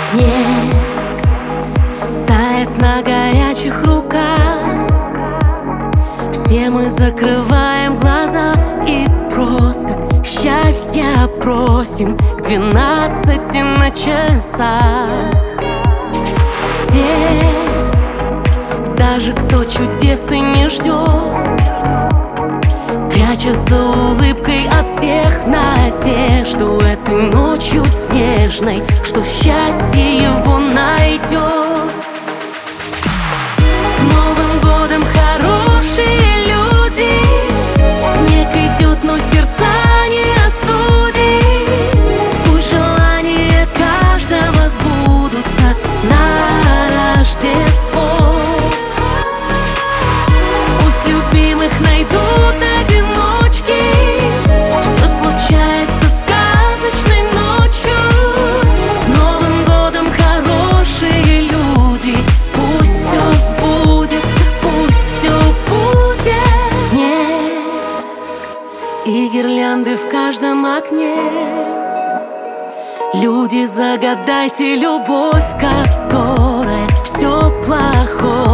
Снег тает на горячих руках. Все мы закрываем глаза и просто счастья просим к 12 на часах. Все, даже кто чудес и не ждет, пряча за улыбкой от всех надежду этой ночью снежной, что счастье его найдет. С Новым годом, хорошие люди! Снег идет, но сердца не остудит. Пусть желания каждого сбудутся на Рождество. Пусть любимых найдут одиночки. Все случается сказочной ночью. С Новым годом, хорошие люди! Пусть все сбудется, пусть все будет. Снег и гирлянды в каждом окне. Люди, загадайте любовь, которая все плохое